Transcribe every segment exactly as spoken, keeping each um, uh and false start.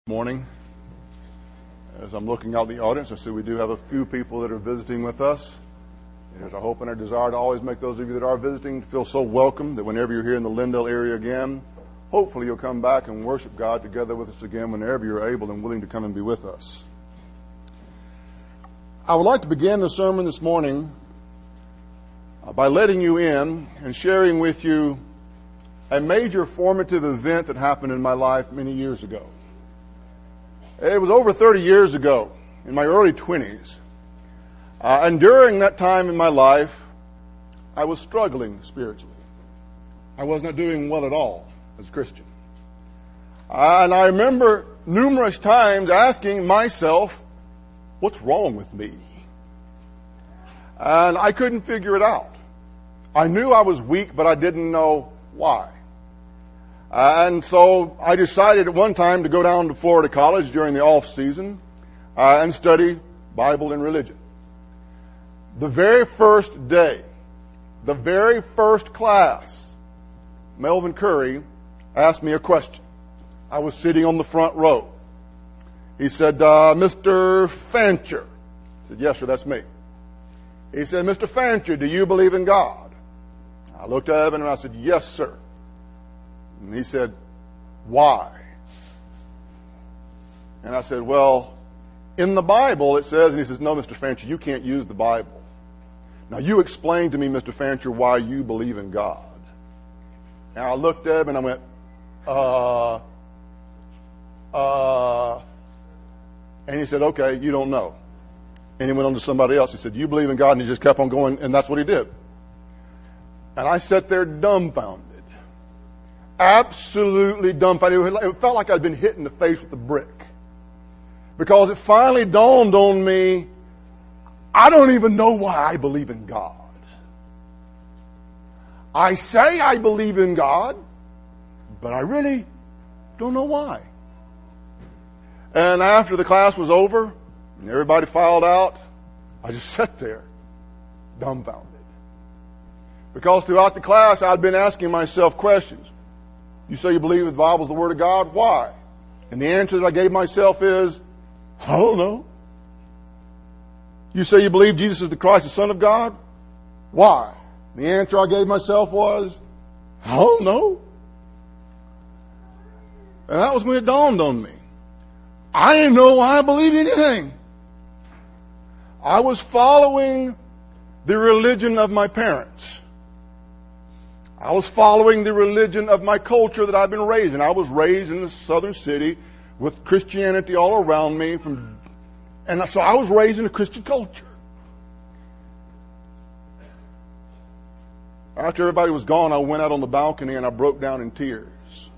Morning. As I'm looking out the audience, I see we do have a few people that are visiting with us. It is our hope and our desire to always make those of you that are visiting feel so welcome that whenever you're here in the Lindale area again, hopefully you'll come back and worship God together with us again whenever you're able and willing to come and be with us. I would like to begin the sermon this morning by letting you in and sharing with you a major formative event that happened in my life many years ago. It was over thirty years ago, in my early twenties. Uh, and during that time in my life, I was struggling spiritually. I was not doing well at all as a Christian. Uh, and I remember numerous times asking myself, what's wrong with me? And I couldn't figure it out. I knew I was weak, but I didn't know why. And so I decided at one time to go down to Florida College during the off season uh, and study Bible and religion. The very first day, the very first class, Melvin Curry asked me a question. I was sitting on the front row. He said, uh, Mister Fancher. I said, yes, sir, that's me. He said, Mister Fancher, do you believe in God? I looked at him and I said, yes, sir. And he said, why? And I said, well, in the Bible it says, and he says, no, Mister Fancher, you can't use the Bible. Now you explain to me, Mister Fancher, why you believe in God. And I looked at him and I went, uh, uh, and he said, okay, you don't know. And he went on to somebody else. He said, you believe in God? And he just kept on going, and that's what he did. And I sat there dumbfounded. Absolutely dumbfounded. It felt like I'd been hit in the face with a brick. Because it finally dawned on me, I don't even know why I believe in God. I say I believe in God, but I really don't know why. And after the class was over, and everybody filed out, I just sat there, dumbfounded. Because throughout the class, I'd been asking myself questions. You say you believe the Bible is the Word of God? Why? And the answer that I gave myself is, I don't know. You say you believe Jesus is the Christ, the Son of God? Why? The answer I gave myself was, I don't know. And that was when it dawned on me. I didn't know why I believed anything. I was following the religion of my parents. I was following the religion of my culture that I've been raised in. I was raised in a southern city with Christianity all around me, from, and so I was raised in a Christian culture. After everybody was gone, I went out on the balcony and I broke down in tears.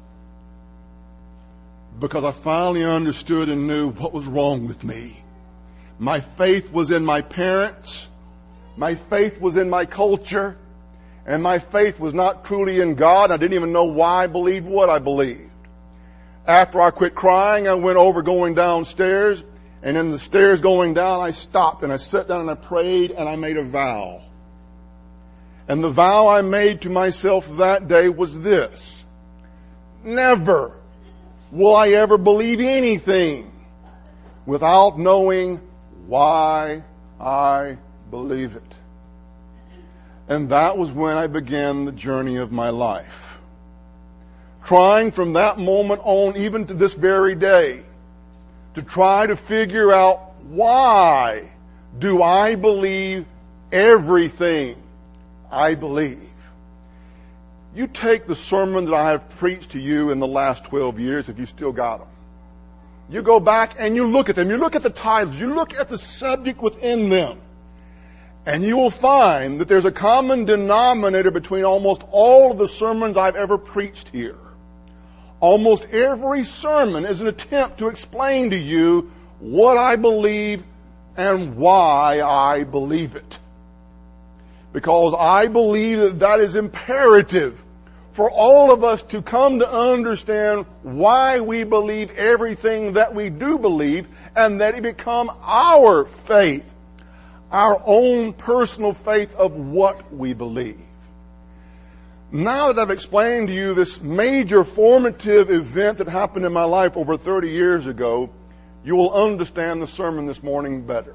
Because I finally understood and knew what was wrong with me. My faith was in my parents. My faith was in my culture. And my faith was not truly in God. I didn't even know why I believed what I believed. After I quit crying, I went over going downstairs. And in the stairs going down, I stopped and I sat down and I prayed and I made a vow. And the vow I made to myself that day was this. Never will I ever believe anything without knowing why I believe it. And that was when I began the journey of my life. Trying from that moment on, even to this very day, to try to figure out why do I believe everything I believe. You take the sermons that I have preached to you in the last twelve years, if you still got them. You go back and you look at them. You look at the titles. You look at the subject within them. And you will find that there's a common denominator between almost all of the sermons I've ever preached here. Almost every sermon is an attempt to explain to you what I believe and why I believe it. Because I believe that that is imperative for all of us to come to understand why we believe everything that we do believe, and that it become our faith, our own personal faith of what we believe. Now that I've explained to you this major formative event that happened in my life over thirty years ago, you will understand the sermon this morning better.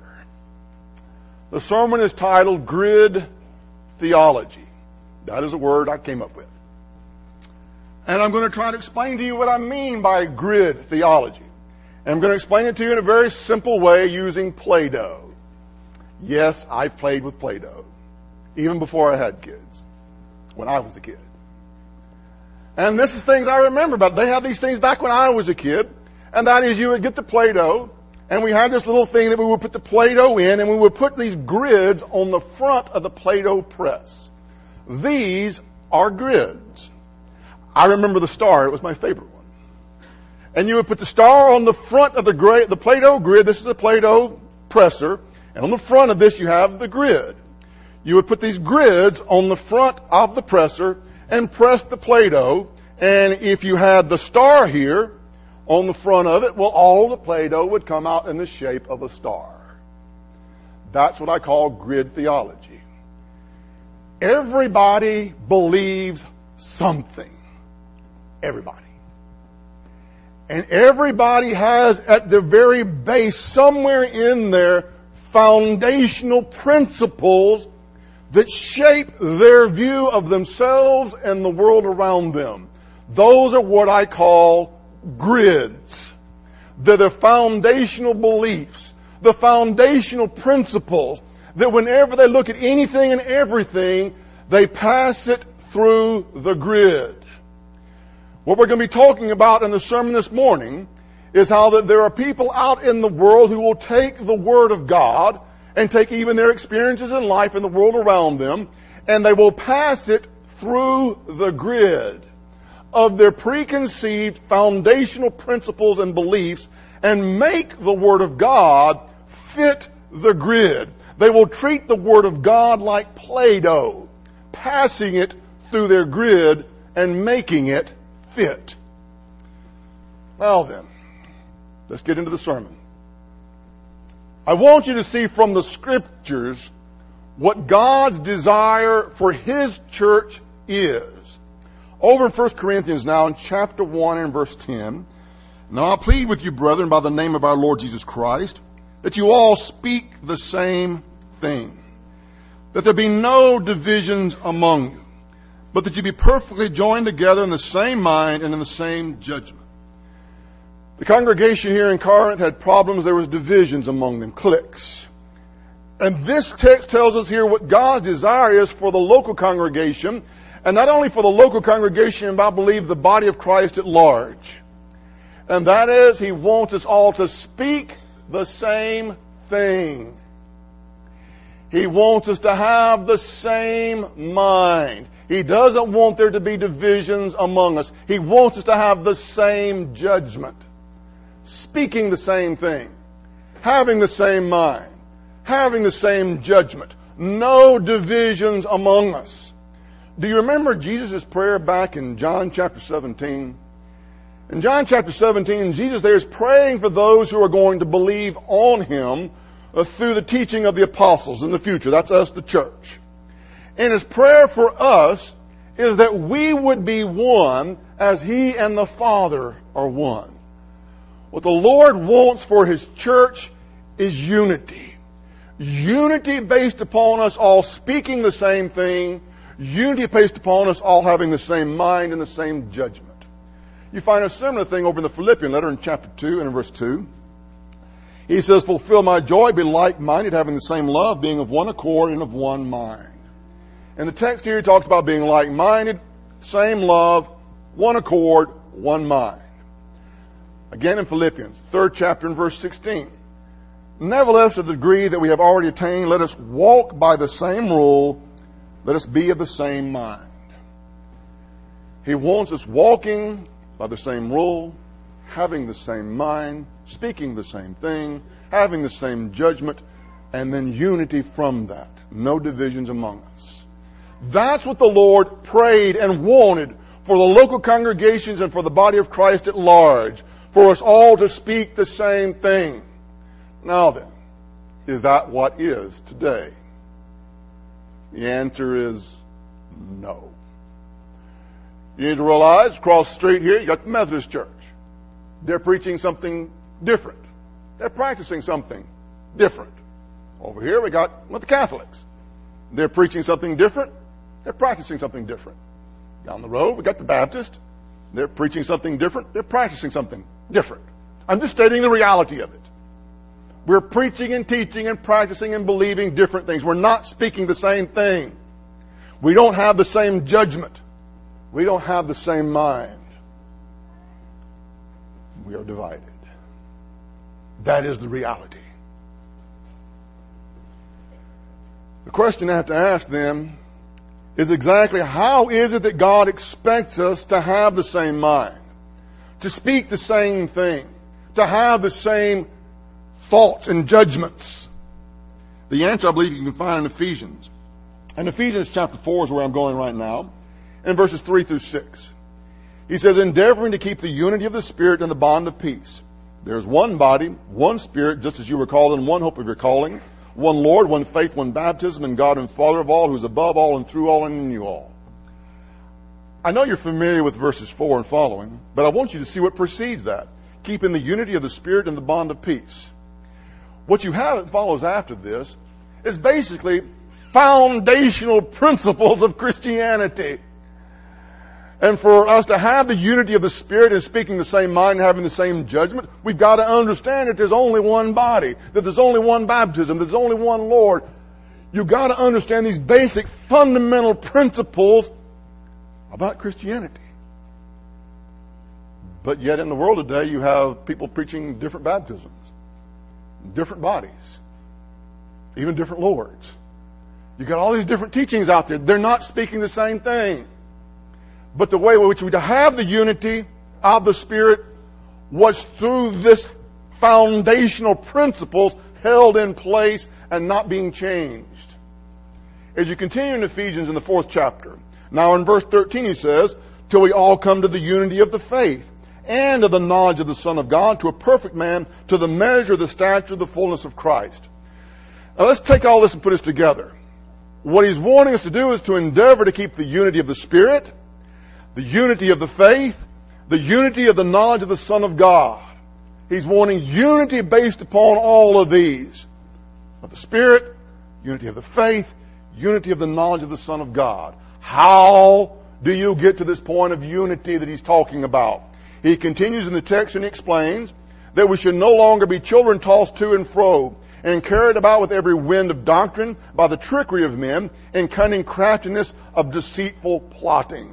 The sermon is titled Grid Theology. That is a word I came up with. And I'm going to try to explain to you what I mean by grid theology. And I'm going to explain it to you in a very simple way using Play-Doh. Yes, I played with Play-Doh, even before I had kids, when I was a kid. And this is things I remember, but they had these things back when I was a kid. And that is, you would get the Play-Doh, and we had this little thing that we would put the Play-Doh in, and we would put these grids on the front of the Play-Doh press. These are grids. I remember the star. It was my favorite one. And you would put the star on the front of the, gra- the Play-Doh grid. This is the Play-Doh presser. And on the front of this, you have the grid. You would put these grids on the front of the presser and press the Play-Doh. And if you had the star here on the front of it, well, all the Play-Doh would come out in the shape of a star. That's what I call grid theology. Everybody believes something. Everybody. And everybody has at the very base, somewhere in there, foundational principles that shape their view of themselves and the world around them. Those are what I call grids. They're the foundational beliefs, the foundational principles that whenever they look at anything and everything, they pass it through the grid. What we're going to be talking about in the sermon this morning is how that there are people out in the world who will take the Word of God and take even their experiences in life and the world around them, and they will pass it through the grid of their preconceived foundational principles and beliefs and make the Word of God fit the grid. They will treat the Word of God like Play-Doh, passing it through their grid and making it fit. Now then, let's get into the sermon. I want you to see from the Scriptures what God's desire for His church is. Over in First Corinthians now in chapter one and verse ten. Now I plead with you, brethren, by the name of our Lord Jesus Christ, that you all speak the same thing, that there be no divisions among you, but that you be perfectly joined together in the same mind and in the same judgment. The congregation here in Corinth had problems. There was divisions among them, cliques. And this text tells us here what God's desire is for the local congregation, and not only for the local congregation, but I believe the body of Christ at large. And that is, He wants us all to speak the same thing. He wants us to have the same mind. He doesn't want there to be divisions among us. He wants us to have the same judgment. Speaking the same thing. Having the same mind. Having the same judgment. No divisions among us. Do you remember Jesus' prayer back in John chapter seventeen? In John chapter seventeen, Jesus there is praying for those who are going to believe on Him uh, through the teaching of the apostles in the future. That's us, the church. And His prayer for us is that we would be one as He and the Father are one. What the Lord wants for His church is unity. Unity based upon us all speaking the same thing. Unity based upon us all having the same mind and the same judgment. You find a similar thing over in the Philippian letter in chapter two and in verse two. He says, fulfill my joy, be like-minded, having the same love, being of one accord and of one mind. And the text here talks about being like-minded, same love, one accord, one mind. Again in Philippians, third chapter and verse sixteen. Nevertheless, to the degree that we have already attained, let us walk by the same rule, let us be of the same mind. He wants us walking by the same rule, having the same mind, speaking the same thing, having the same judgment, and then unity from that. No divisions among us. That's what the Lord prayed and wanted for the local congregations and for the body of Christ at large, for us all to speak the same thing. Now then, is that what is today? The answer is no. You need to realize, across the street here, you got the Methodist Church. They're preaching something different. They're practicing something different. Over here, we got with the Catholics. They're preaching something different. They're practicing something different. Down the road, we got the Baptist. They're preaching something different. They're practicing something different. I'm just stating the reality of it. We're preaching and teaching and practicing and believing different things. We're not speaking the same thing. We don't have the same judgment. We don't have the same mind. We are divided. That is the reality. The question I have to ask them is exactly how is it that God expects us to have the same mind, to speak the same thing, to have the same thoughts and judgments? The answer, I believe, you can find in Ephesians. And Ephesians chapter four is where I'm going right now, in verses three through six. He says, endeavoring to keep the unity of the Spirit in the bond of peace. There's one body, one Spirit, just as you were called in one hope of your calling, one Lord, one faith, one baptism, and God and Father of all, who is above all and through all and in you all. I know you're familiar with verses four and following, but I want you to see what precedes that. Keeping the unity of the Spirit in the bond of peace. What you have that follows after this is basically foundational principles of Christianity. And for us to have the unity of the Spirit and speaking the same mind and having the same judgment, we've got to understand that there's only one body, that there's only one baptism, there's only one Lord. You've got to understand these basic fundamental principles about Christianity. But yet in the world today, you have people preaching different baptisms, different bodies, even different Lords. You've got all these different teachings out there. They're not speaking the same thing. But the way in which we have the unity of the Spirit was through this foundational principles held in place and not being changed. As you continue in Ephesians in the fourth chapter, now in verse thirteen he says, till we all come to the unity of the faith and of the knowledge of the Son of God, to a perfect man, to the measure of the stature of the fullness of Christ. Now let's take all this and put this together. What he's wanting us to do is to endeavor to keep the unity of the Spirit, the unity of the faith, the unity of the knowledge of the Son of God. He's wanting unity based upon all of these. Of the Spirit, unity of the faith, unity of the knowledge of the Son of God. How do you get to this point of unity that he's talking about? He continues in the text and explains that we should no longer be children tossed to and fro and carried about with every wind of doctrine by the trickery of men and cunning craftiness of deceitful plotting.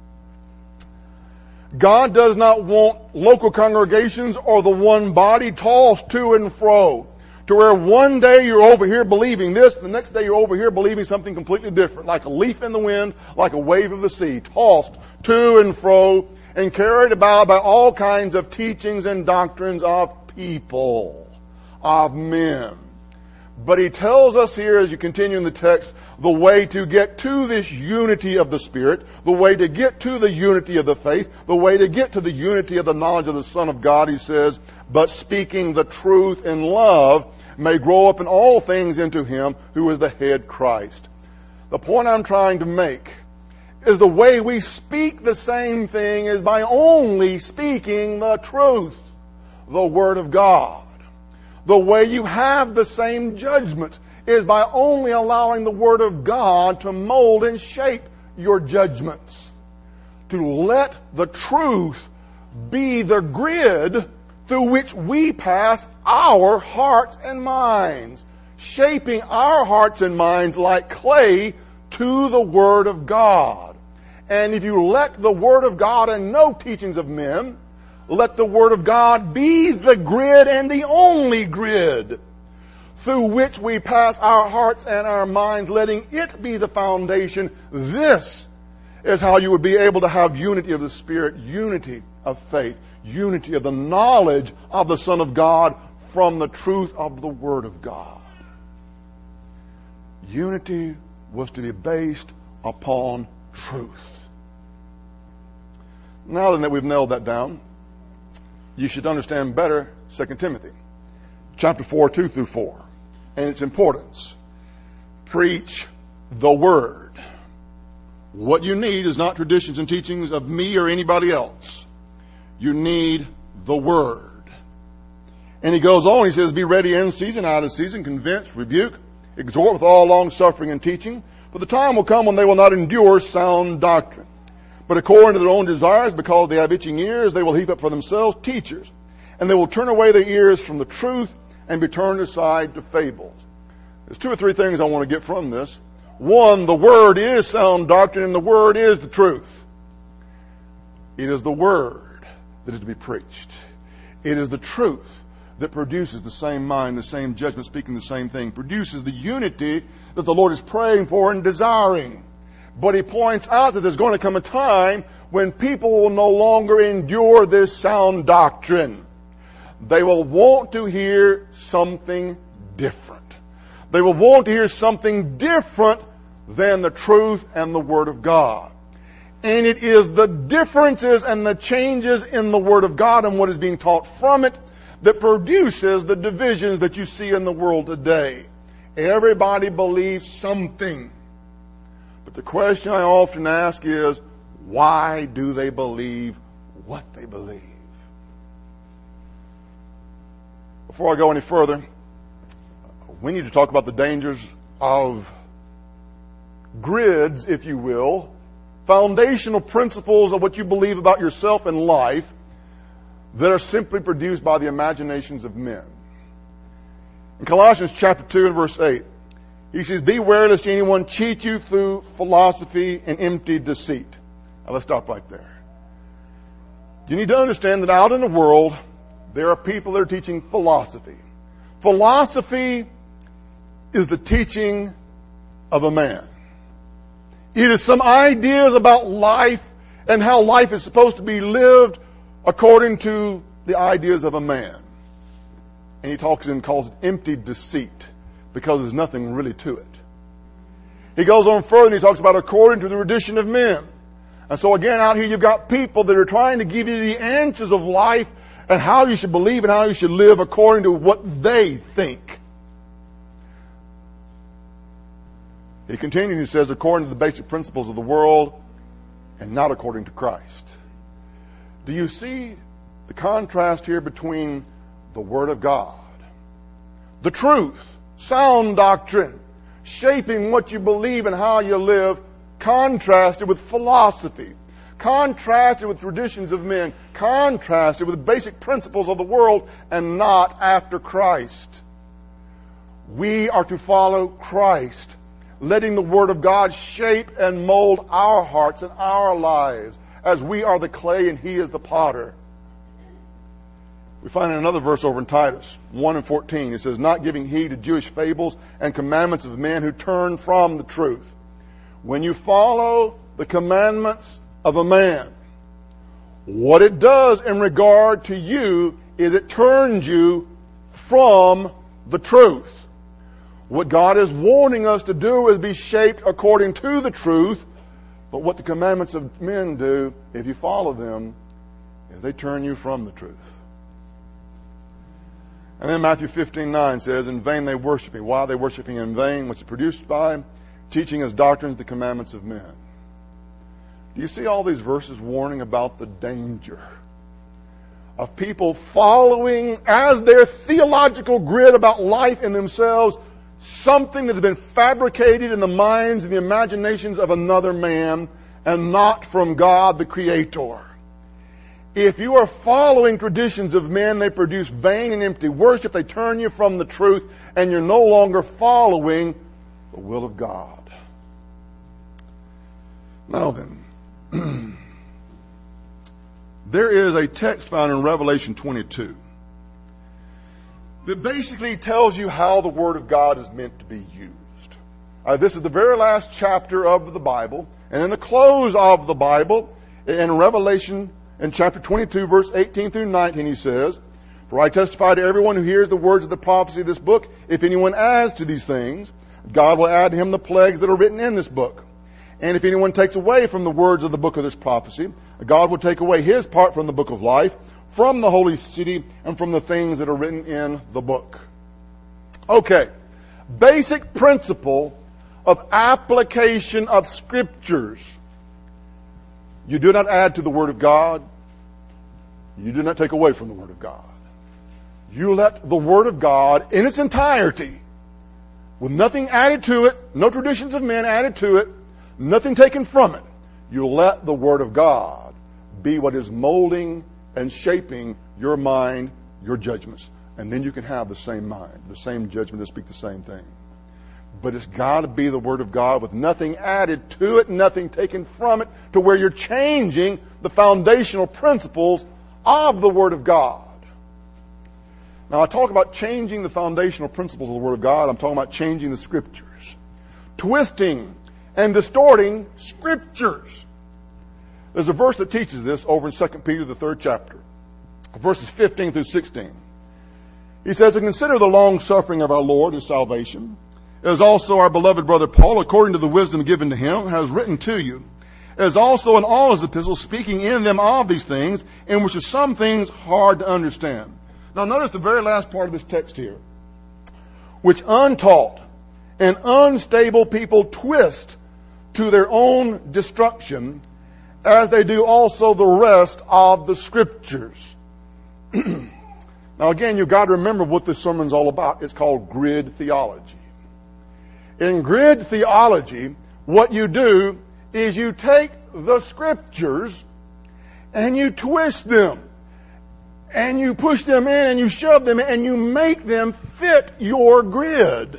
God does not want local congregations or the one body tossed to and fro, to where one day you're over here believing this, the next day you're over here believing something completely different, like a leaf in the wind, like a wave of the sea, tossed to and fro and carried about by all kinds of teachings and doctrines of people, of men. But he tells us here, as you continue in the text, the way to get to this unity of the Spirit, the way to get to the unity of the faith, the way to get to the unity of the knowledge of the Son of God. He says, but speaking the truth in love may grow up in all things into him who is the head, Christ. The point I'm trying to make is the way we speak the same thing is by only speaking the truth, the Word of God. The way you have the same judgment is by only allowing the Word of God to mold and shape your judgments. To let the truth be the grid through which we pass our hearts and minds, shaping our hearts and minds like clay to the Word of God. And if you let the Word of God and no teachings of men, let the Word of God be the grid and the only grid through which we pass our hearts and our minds, letting it be the foundation. This is how you would be able to have unity of the Spirit, unity of faith, unity of the knowledge of the Son of God from the truth of the Word of God. Unity was to be based upon truth. Now then that we've nailed that down, you should understand better Second Timothy, chapter four, two through four, and its importance. Preach the Word. What you need is not traditions and teachings of me or anybody else. You need the Word. And he goes on, he says, be ready in season, out of season, convince, rebuke, exhort with all long suffering and teaching. For the time will come when they will not endure sound doctrine. But according to their own desires, because they have itching ears, they will heap up for themselves teachers. And they will turn away their ears from the truth and be turned aside to fables. There's two or three things I want to get from this. One, the Word is sound doctrine, and the Word is the truth. It is the Word that is to be preached. It is the truth that produces the same mind, the same judgment, speaking the same thing, produces the unity that the Lord is praying for and desiring. But he points out that there's going to come a time when people will no longer endure this sound doctrine. They will want to hear something different. They will want to hear something different than the truth and the Word of God. And it is the differences and the changes in the Word of God and what is being taught from it that produces the divisions that you see in the world today. Everybody believes something. But the question I often ask is, why do they believe what they believe? Before I go any further, we need to talk about the dangers of grids, if you will, foundational principles of what you believe about yourself and life that are simply produced by the imaginations of men. In Colossians chapter two and verse eight, he says, beware lest anyone cheat you through philosophy and empty deceit. Now let's stop right there. You need to understand that out in the world, there are people that are teaching philosophy. Philosophy is the teaching of a man. It is some ideas about life and how life is supposed to be lived according to the ideas of a man. And he talks and calls it empty deceit because there's nothing really to it. He goes on further and he talks about according to the tradition of men. And so again, out here you've got people that are trying to give you the answers of life and how you should believe and how you should live according to what they think. He continues, he says, according to the basic principles of the world and not according to Christ. Do you see the contrast here between the Word of God, the truth, sound doctrine, shaping what you believe and how you live, contrasted with philosophy, contrasted with traditions of men, contrasted with basic principles of the world, and not after Christ? We are to follow Christ, letting the Word of God shape and mold our hearts and our lives, as we are the clay and He is the potter. We find in another verse over in Titus one and fourteen, it says, not giving heed to Jewish fables and commandments of men who turn from the truth. When you follow the commandments of a man, what it does in regard to you is it turns you from the truth. What God is warning us to do is be shaped according to the truth. But what the commandments of men do, if you follow them, is they turn you from the truth. And then Matthew fifteen nine says, in vain they worship me. Why are they worshiping in vain? Which is produced by teaching as doctrines the commandments of men. Do you see all these verses warning about the danger of people following as their theological grid about life and themselves something that has been fabricated in the minds and the imaginations of another man and not from God the Creator? If you are following traditions of men, they produce vain and empty worship. They turn you from the truth, and you're no longer following the will of God. Now then, there is a text found in Revelation twenty-two that basically tells you how the Word of God is meant to be used. Uh, this is the very last chapter of the Bible, and in the close of the Bible, in Revelation, in chapter twenty-two, verse eighteen through nineteen, he says, for I testify to everyone who hears the words of the prophecy of this book, if anyone adds to these things, God will add to him the plagues that are written in this book. And if anyone takes away from the words of the book of this prophecy, God will take away his part from the book of life, from the holy city, and from the things that are written in the book. Okay. Basic principle of application of scriptures You do not add to the Word of God. You do not take away from the Word of God. You let the Word of God in its entirety, with nothing added to it, no traditions of men added to it, nothing taken from it. You let the Word of God be what is molding and shaping your mind, your judgments. And then you can have the same mind, the same judgment, and speak the same thing. But it's got to be the Word of God with nothing added to it, nothing taken from it, to where you're changing the foundational principles of the Word of God. Now, I talk about changing the foundational principles of the Word of God. I'm talking about changing the Scriptures. Twisting and distorting Scriptures. There's a verse that teaches this over in Second Peter, the third chapter, verses fifteen through sixteen. He says, "And consider the long suffering of our Lord, his salvation, as also our beloved brother Paul, according to the wisdom given to him, has written to you, as also in all his epistles, speaking in them of these things, in which are some things hard to understand." Now notice the very last part of this text here. "Which untaught and unstable people twist to their own destruction, as they do also the rest of the Scriptures." Now again, you've got to remember what this sermon's all about. It's called grid theology. In grid theology, what you do is you take the Scriptures and you twist them and you push them in and you shove them in and you make them fit your grid.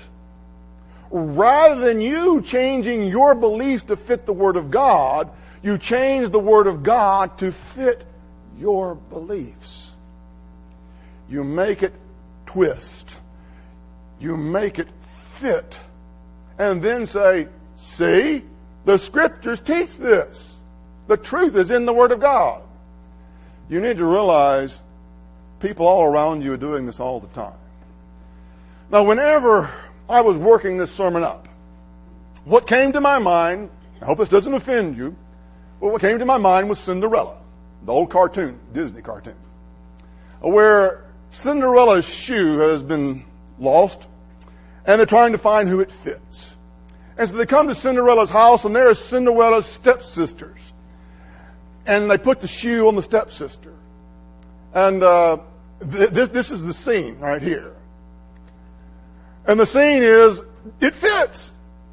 Rather than you changing your beliefs to fit the Word of God, you change the Word of God to fit your beliefs. You make it twist. You make it fit. And then say, see, the Scriptures teach this. The truth is in the Word of God. You need to realize people all around you are doing this all the time. Now, whenever I was working this sermon up, what came to my mind, I hope this doesn't offend you, but what came to my mind was Cinderella, the old cartoon, Disney cartoon, where Cinderella's shoe has been lost, and they're trying to find who it fits. And so they come to Cinderella's house, and there are Cinderella's stepsisters. And they put the shoe on the stepsister. And uh, th- this, this is the scene right here. And the scene is, it fits.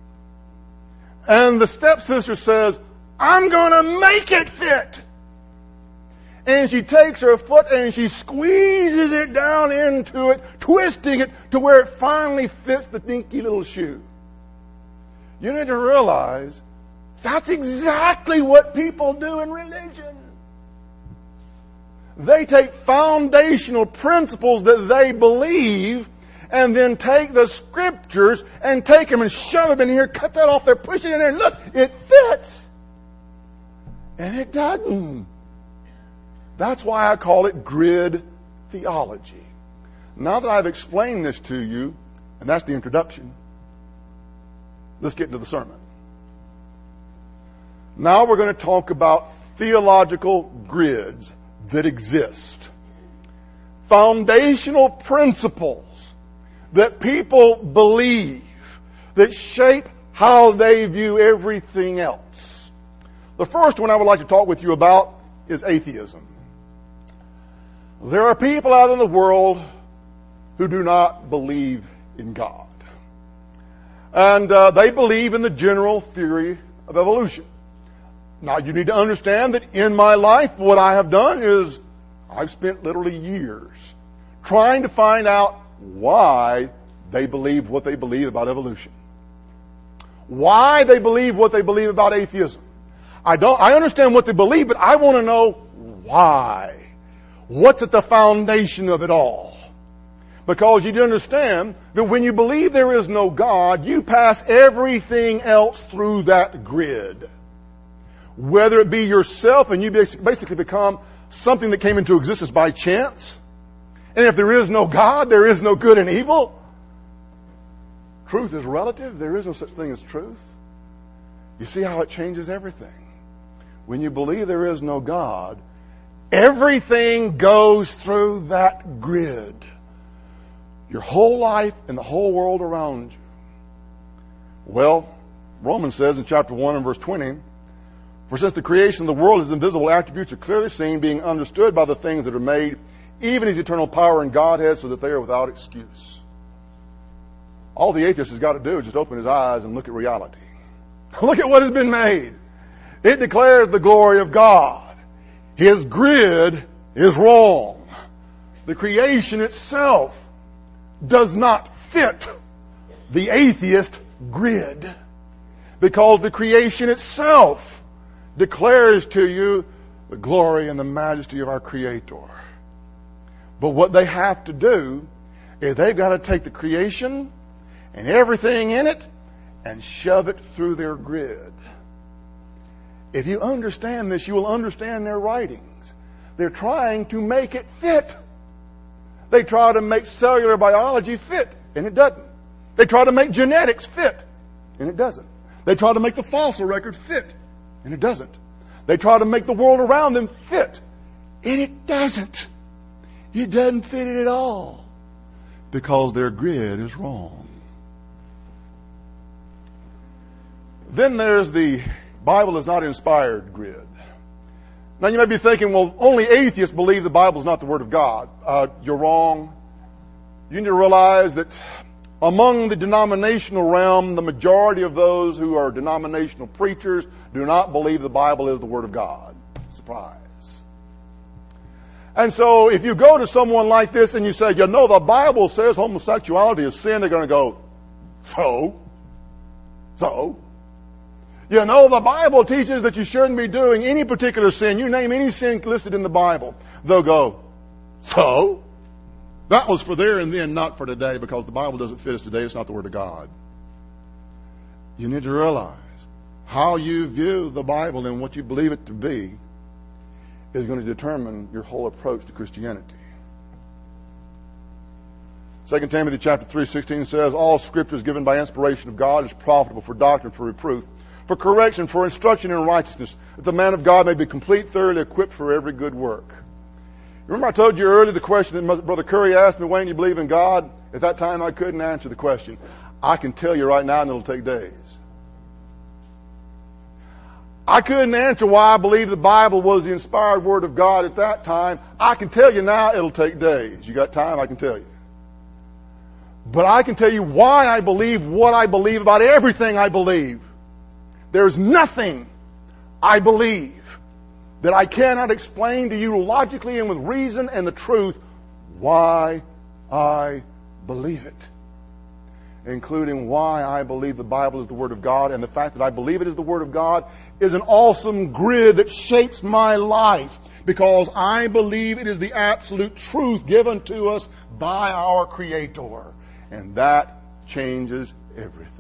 And the stepsister says, I'm going to make it fit. And she takes her foot and she squeezes it down into it, twisting it to where it finally fits the dinky little shoe. You need to realize that's exactly what people do in religion. They take foundational principles that they believe and then take the Scriptures and take them and shove them in here, cut that off there, push it in there, and look, it fits. And it doesn't. That's why I call it grid theology. Now that I've explained this to you, and that's the introduction, let's get into the sermon. Now we're going to talk about theological grids that exist. Foundational principles that people believe that shape how they view everything else. The first one I would like to talk with you about is atheism. There are people out in the world who do not believe in God. And uh, they believe in the general theory of evolution. Now, you need to understand that in my life, what I have done is I've spent literally years trying to find out why they believe what they believe about evolution. Why they believe what they believe about atheism. I don't, I understand what they believe, but I want to know why. What's at the foundation of it all? Because you do understand that when you believe there is no God, you pass everything else through that grid. Whether it be yourself and you basically become something that came into existence by chance. And if there is no God, there is no good and evil. Truth is relative. There is no such thing as truth. You see how it changes everything. When you believe there is no God, everything goes through that grid. Your whole life and the whole world around you. Well, Romans says in chapter one and verse twenty, For since the creation of the world, his invisible attributes are clearly seen, being understood by the things that are made, even his eternal power and Godhead, so that they are without excuse. All the atheist has got to do is just open his eyes and look at reality. Look at what has been made. It declares the glory of God. His grid is wrong. The creation itself does not fit the atheist grid, because the creation itself declares to you the glory and the majesty of our Creator. But what they have to do is they've got to take the creation and everything in it and shove it through their grid. If you understand this, you will understand their writings. They're trying to make it fit. They try to make cellular biology fit, and it doesn't. They try to make genetics fit, and it doesn't. They try to make the fossil record fit, and it doesn't. They try to make the world around them fit, and it doesn't. It doesn't fit it at all, because their grid is wrong. Then there's the Bible is not inspired grid. Now you may be thinking, well, only atheists believe the Bible is not the Word of God. Uh, you're wrong. You need to realize that among the denominational realm, the majority of those who are denominational preachers do not believe the Bible is the Word of God. Surprise. And so if you go to someone like this and you say, you know, the Bible says homosexuality is sin, they're going to go, so? So? You know, the Bible teaches that you shouldn't be doing any particular sin. You name any sin listed in the Bible. They'll go, so? That was for there and then, not for today, because the Bible doesn't fit us today. It's not the Word of God. You need to realize how you view the Bible and what you believe it to be is going to determine your whole approach to Christianity. Second Timothy chapter three sixteen says, all Scripture is given by inspiration of God, is profitable for doctrine, for reproof, for correction, for instruction in righteousness, that the man of God may be complete, thoroughly equipped for every good work. Remember I told you earlier the question that Brother Curry asked me, Wayne, you believe in God? At that time I couldn't answer the question. I can tell you right now, and it'll take days. I couldn't answer why I believe the Bible was the inspired Word of God at that time. I can tell you now, it'll take days. You got time, I can tell you. But I can tell you why I believe what I believe about everything I believe. There's nothing I believe that I cannot explain to you logically and with reason and the truth why I believe it. Including why I believe the Bible is the Word of God, and the fact that I believe it is the Word of God is an awesome grid that shapes my life, because I believe it is the absolute truth given to us by our Creator. And that changes everything.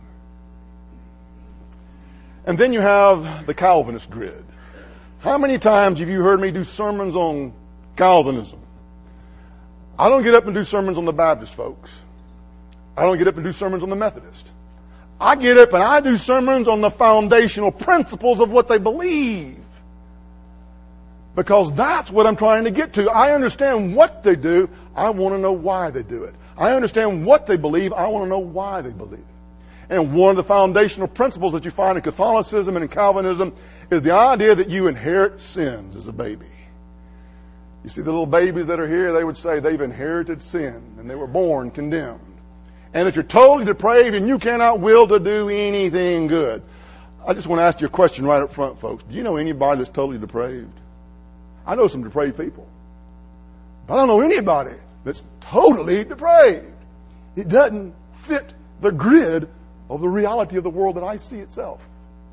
And then you have the Calvinist grid. How many times have you heard me do sermons on Calvinism? I don't get up and do sermons on the Baptist folks. I don't get up and do sermons on the Methodist. I get up and I do sermons on the foundational principles of what they believe. Because that's what I'm trying to get to. I understand what they do. I want to know why they do it. I understand what they believe. I want to know why they believe it. And one of the foundational principles that you find in Catholicism and in Calvinism is the idea that you inherit sins as a baby. You see the little babies that are here, they would say they've inherited sin and they were born condemned. And that you're totally depraved and you cannot will to do anything good. I just want to ask you a question right up front, folks. Do you know anybody that's totally depraved? I know some depraved people. But I don't know anybody that's totally depraved. It doesn't fit the grid of the reality of the world that I see itself.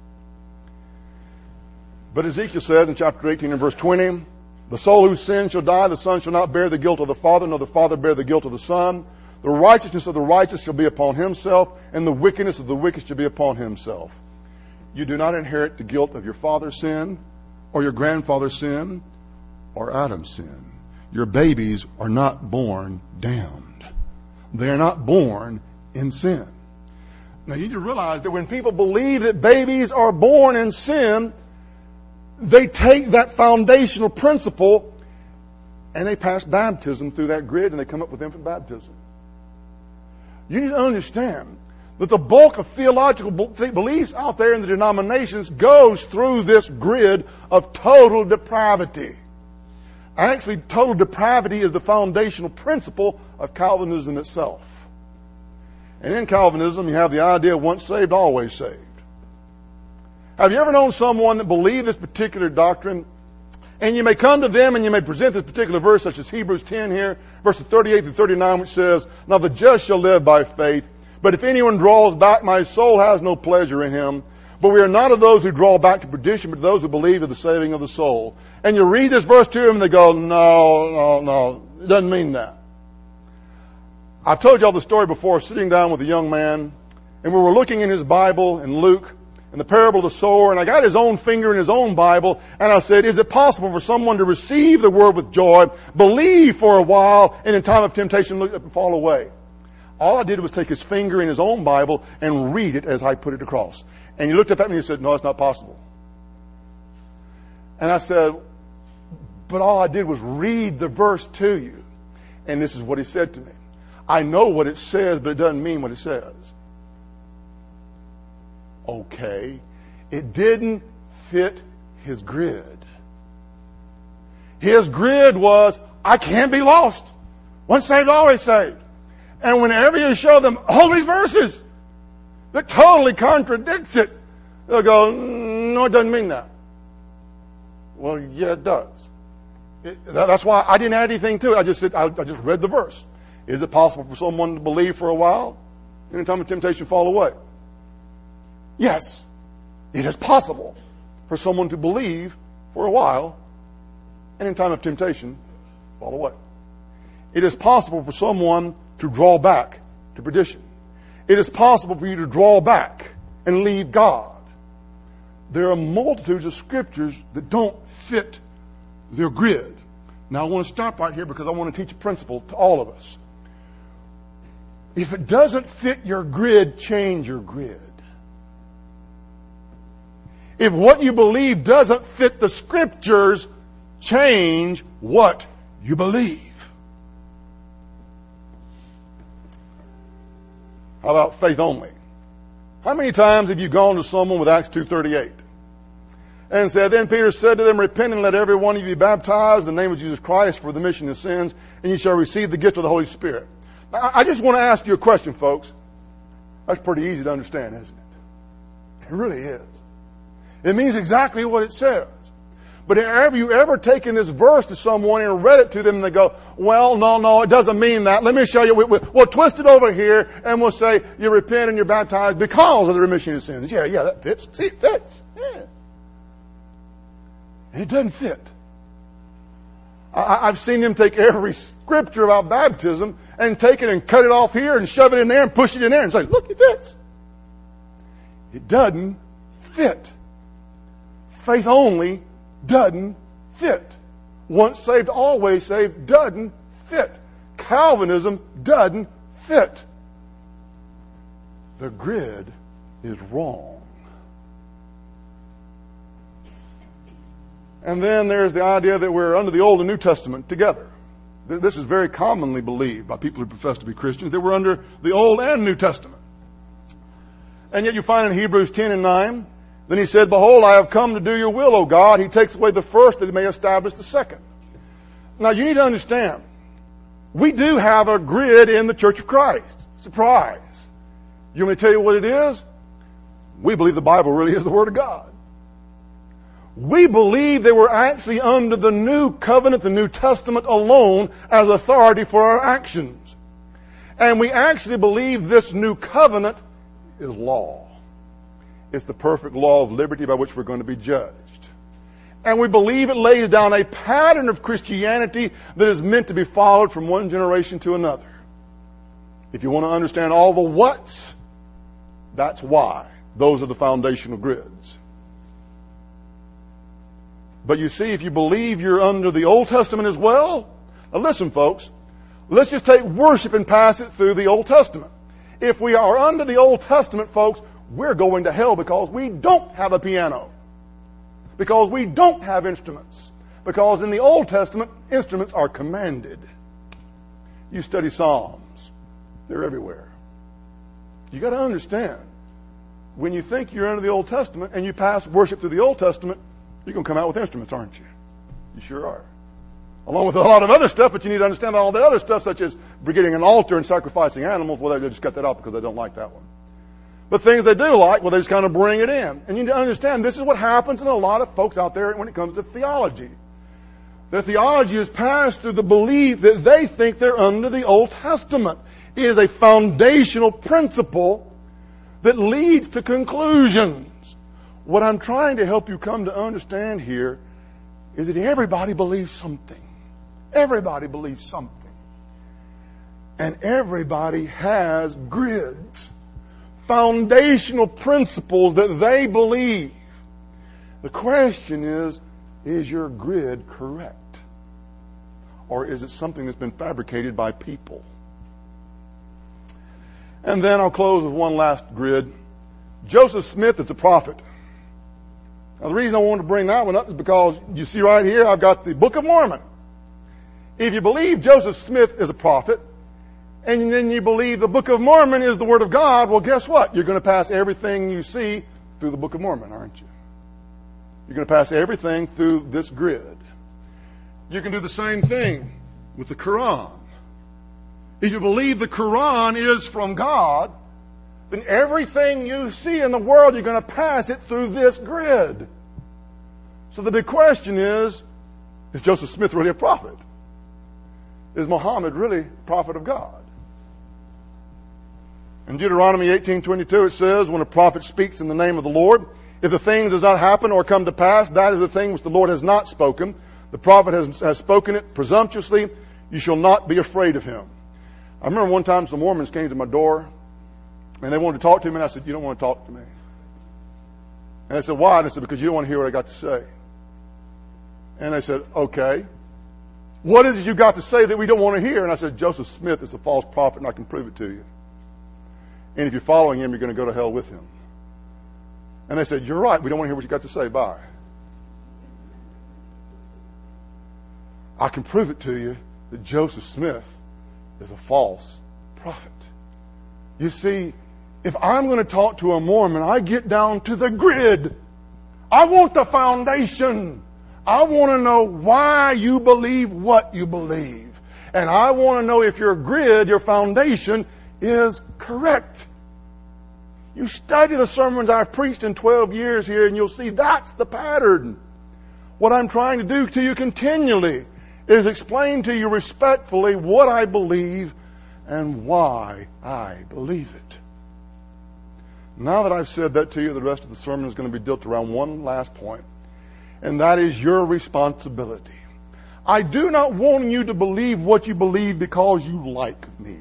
But Ezekiel says in chapter eighteen and verse twenty, the soul whose sin shall die, the son shall not bear the guilt of the father, nor the father bear the guilt of the son. The righteousness of the righteous shall be upon himself, and the wickedness of the wicked shall be upon himself. You do not inherit the guilt of your father's sin, or your grandfather's sin, or Adam's sin. Your babies are not born damned. They are not born in sin. Now you need to realize that when people believe that babies are born in sin, they take that foundational principle and they pass baptism through that grid and they come up with infant baptism. You need to understand that the bulk of theological beliefs out there in the denominations goes through this grid of total depravity. Actually, total depravity is the foundational principle of Calvinism itself. And in Calvinism, you have the idea once saved, always saved. Have you ever known someone that believed this particular doctrine? And you may come to them and you may present this particular verse, such as Hebrews ten here, verses thirty-eight to thirty-nine, which says, "Now the just shall live by faith. But if anyone draws back, my soul has no pleasure in him. But we are not of those who draw back to perdition, but those who believe to the saving of the soul." And you read this verse to them and they go, no, no, no, it doesn't mean that. I've told y'all the story before, sitting down with a young man, and we were looking in his Bible in Luke, in the parable of the sower, and I got his own finger in his own Bible, and I said, is it possible for someone to receive the word with joy, believe for a while, and in time of temptation look up and fall away? All I did was take his finger in his own Bible and read it as I put it across. And he looked up at me and he said, no, it's not possible. And I said, but all I did was read the verse to you. And this is what he said to me. I know what it says, but it doesn't mean what it says. Okay. It didn't fit his grid. His grid was, I can't be lost. Once saved, always saved. And whenever you show them all these verses that totally contradicts it, they'll go, no, it doesn't mean that. Well, yeah, it does. It, that's why I didn't add anything to it. I just said, I, I just read the verse. Is it possible for someone to believe for a while and in time of temptation fall away? Yes, it is possible for someone to believe for a while and in time of temptation fall away. It is possible for someone to draw back to perdition. It is possible for you to draw back and leave God. There are multitudes of scriptures that don't fit their grid. Now I want to stop right here because I want to teach a principle to all of us. If it doesn't fit your grid, change your grid. If what you believe doesn't fit the scriptures, change what you believe. How about faith only? How many times have you gone to someone with Acts two thirty-eight and said, then Peter said to them, repent and let every one of you be baptized in the name of Jesus Christ for the remission of sins, and you shall receive the gift of the Holy Spirit. Now, I just want to ask you a question, folks. That's pretty easy to understand, isn't it? It really is. It means exactly what it says. But have you ever taken this verse to someone and read it to them and they go, well, no, no, it doesn't mean that. Let me show you. We, we, we'll twist it over here and we'll say you repent and you're baptized because of the remission of sins. Yeah, yeah, that fits. See, it fits. Yeah. It doesn't fit. I, I've seen them take every scripture about baptism and take it and cut it off here and shove it in there and push it in there and say, look, it fits. It doesn't fit. Faith only doesn't fit. Once saved, always saved doesn't fit. Calvinism doesn't fit. The grid is wrong. And then there's the idea that we're under the Old and New Testament together. This is very commonly believed by people who profess to be Christians, that we're under the Old and New Testament. And yet you find in Hebrews ten and nine, then he said, behold, I have come to do your will, O God. He takes away the first that he may establish the second. Now you need to understand, we do have a grid in the Church of Christ. Surprise. You want me to tell you what it is? We believe the Bible really is the Word of God. We believe that we're actually under the New Covenant, the New Testament alone as authority for our actions. And we actually believe this New Covenant is law. It's the perfect law of liberty by which we're going to be judged. And we believe it lays down a pattern of Christianity that is meant to be followed from one generation to another. If you want to understand all the what's, that's why. Those are the foundational grids. But you see, if you believe you're under the Old Testament as well, now listen, folks, let's just take worship and pass it through the Old Testament. If we are under the Old Testament, folks, we're going to hell because we don't have a piano. Because we don't have instruments. Because in the Old Testament, instruments are commanded. You study Psalms. They're everywhere. You got to understand, when you think you're under the Old Testament and you pass worship through the Old Testament, you're going to come out with instruments, aren't you? You sure are. Along with a lot of other stuff, but you need to understand all the other stuff, such as getting an altar and sacrificing animals. Well, they just cut that out because they don't like that one. But things they do like, well, they just kind of bring it in. And you need to understand, this is what happens in a lot of folks out there when it comes to theology. Their theology is passed through the belief that they think they're under the Old Testament. It is a foundational principle that leads to conclusions. What I'm trying to help you come to understand here is that everybody believes something. Everybody believes something. And everybody has grids, foundational principles that they believe. The question is, is your grid correct? Or is it something that's been fabricated by people? And then I'll close with one last grid. Joseph Smith is a prophet. Now, the reason I wanted to bring that one up is because you see right here, I've got the Book of Mormon. If you believe Joseph Smith is a prophet, and then you believe the Book of Mormon is the Word of God, well, guess what? You're going to pass everything you see through the Book of Mormon, aren't you? You're going to pass everything through this grid. You can do the same thing with the Quran. If you believe the Quran is from God, then everything you see in the world, you're going to pass it through this grid. So the big question is, is Joseph Smith really a prophet? Is Muhammad really a prophet of God? In Deuteronomy eighteen twenty-two, it says, when a prophet speaks in the name of the Lord, if the thing does not happen or come to pass, that is the thing which the Lord has not spoken. The prophet has, has spoken it presumptuously. You shall not be afraid of him. I remember one time some Mormons came to my door, and they wanted to talk to me, and I said, you don't want to talk to me. And they said, why? And I said, because you don't want to hear what I got to say. And they said, okay. What is it you got to say that we don't want to hear? And I said, Joseph Smith is a false prophet, and I can prove it to you. And if you're following him, you're going to go to hell with him. And they said, you're right. We don't want to hear what you got to say. Bye. I can prove it to you that Joseph Smith is a false prophet. You see, if I'm going to talk to a Mormon, I get down to the grid. I want the foundation. I want to know why you believe what you believe. And I want to know if your grid, your foundation, is correct. You study the sermons I've preached in twelve years here, and you'll see that's the pattern. What I'm trying to do to you continually is explain to you respectfully what I believe and why I believe it. Now that I've said that to you, the rest of the sermon is going to be built around one last point, and that is your responsibility. I do not want you to believe what you believe because you like me.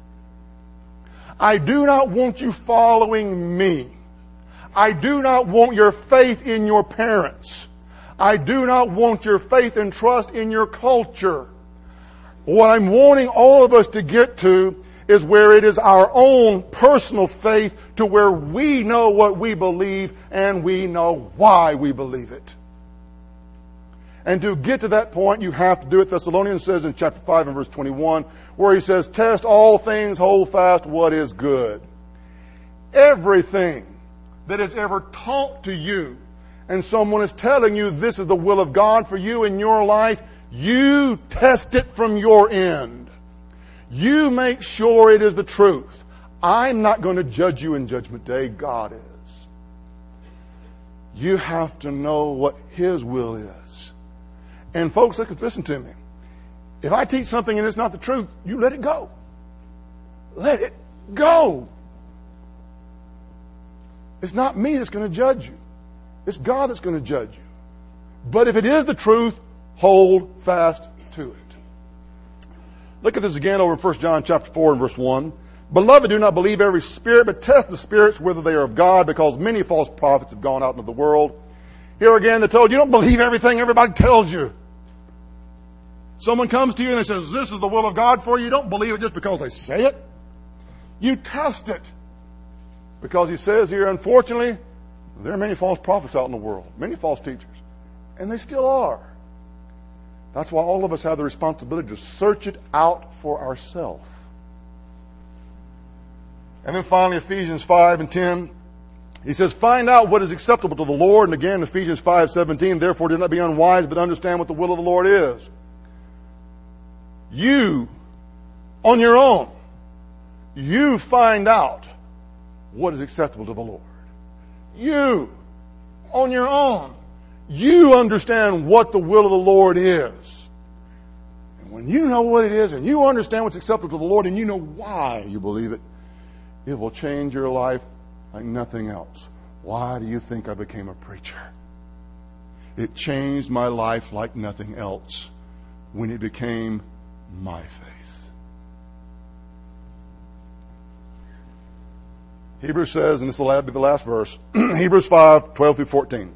I do not want you following me. I do not want your faith in your parents. I do not want your faith and trust in your culture. What I'm wanting all of us to get to is where it is our own personal faith, to where we know what we believe and we know why we believe it. And to get to that point, you have to do it. Thessalonians says in chapter five and verse twenty-one, where he says, test all things, hold fast what is good. Everything that is ever taught to you, and someone is telling you this is the will of God for you in your life, you test it from your end. You make sure it is the truth. I'm not going to judge you in Judgment Day. God is. You have to know what His will is. And folks, listen to me. If I teach something and it's not the truth, you let it go. Let it go. It's not me that's going to judge you. It's God that's going to judge you. But if it is the truth, hold fast to it. Look at this again over in First John chapter four and verse one. Beloved, do not believe every spirit, but test the spirits whether they are of God, because many false prophets have gone out into the world. Here again, they're told, you don't believe everything everybody tells you. Someone comes to you and they says, this is the will of God for you. You don't believe it just because they say it. You test it. Because he says here, unfortunately, there are many false prophets out in the world, many false teachers. And they still are. That's why all of us have the responsibility to search it out for ourselves. And then finally, Ephesians five and ten. He says, find out what is acceptable to the Lord. And again, Ephesians five seventeen, therefore do not be unwise, but understand what the will of the Lord is. You, on your own, you find out what is acceptable to the Lord. You, on your own, you understand what the will of the Lord is. And when you know what it is and you understand what's acceptable to the Lord and you know why you believe it, it will change your life like nothing else. Why do you think I became a preacher? It changed my life like nothing else when it became my faith. Hebrews says, and this will be the last verse, Hebrews five, twelve through fourteen.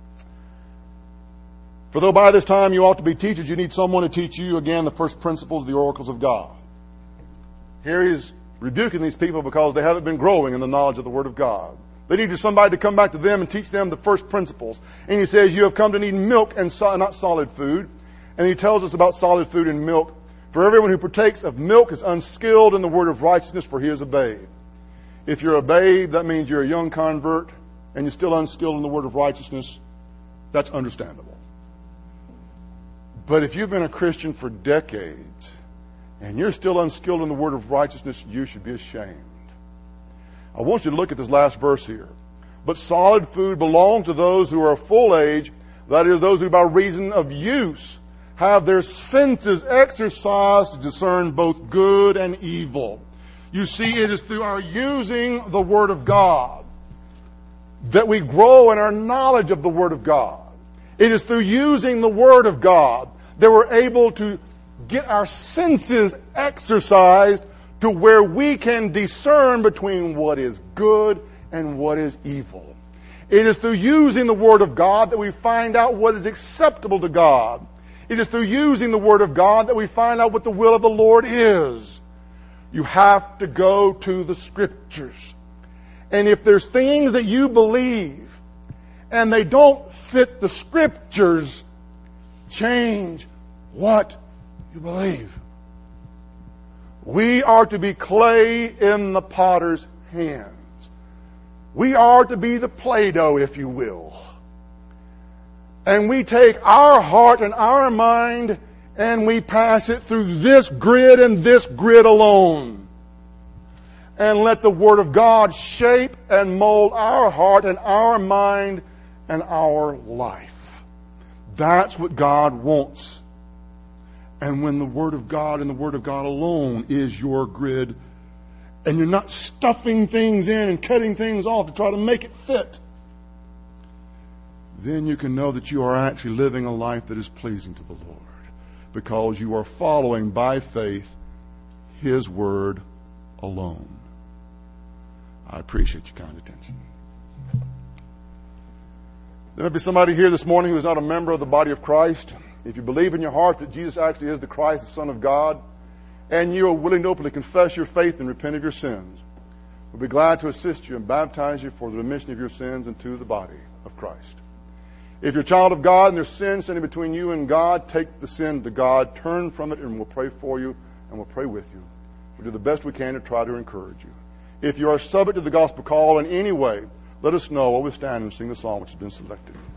For though by this time you ought to be teachers, you need someone to teach you again the first principles of the oracles of God. Here he's rebuking these people because they haven't been growing in the knowledge of the Word of God. They needed somebody to come back to them and teach them the first principles. And he says, you have come to need milk and so, not solid food. And he tells us about solid food and milk. For everyone who partakes of milk is unskilled in the word of righteousness, for he is a babe. If you're a babe, that means you're a young convert and you're still unskilled in the word of righteousness. That's understandable. But if you've been a Christian for decades and you're still unskilled in the word of righteousness, you should be ashamed. I want you to look at this last verse here. But solid food belongs to those who are of full age, that is, those who by reason of use have their senses exercised to discern both good and evil. You see, it is through our using the Word of God that we grow in our knowledge of the Word of God. It is through using the Word of God that we're able to get our senses exercised to where we can discern between what is good and what is evil. It is through using the Word of God that we find out what is acceptable to God. It is through using the Word of God that we find out what the will of the Lord is. You have to go to the Scriptures. And if there's things that you believe and they don't fit the Scriptures, change what you believe. We are to be clay in the potter's hands. We are to be the Play-Doh, if you will. And we take our heart and our mind and we pass it through this grid and this grid alone. And let the Word of God shape and mold our heart and our mind and our life. That's what God wants. And when the Word of God and the Word of God alone is your grid, and you're not stuffing things in and cutting things off to try to make it fit, then you can know that you are actually living a life that is pleasing to the Lord, because you are following by faith His Word alone. I appreciate your kind attention. There may be somebody here this morning who is not a member of the body of Christ. If you believe in your heart that Jesus actually is the Christ, the Son of God, and you are willing to openly confess your faith and repent of your sins, we'll be glad to assist you and baptize you for the remission of your sins into the body of Christ. If you're a child of God and there's sin standing between you and God, take the sin to God, turn from it, and we'll pray for you and we'll pray with you. We'll do the best we can to try to encourage you. If you are subject to the gospel call in any way, let us know while we stand and sing the song which has been selected.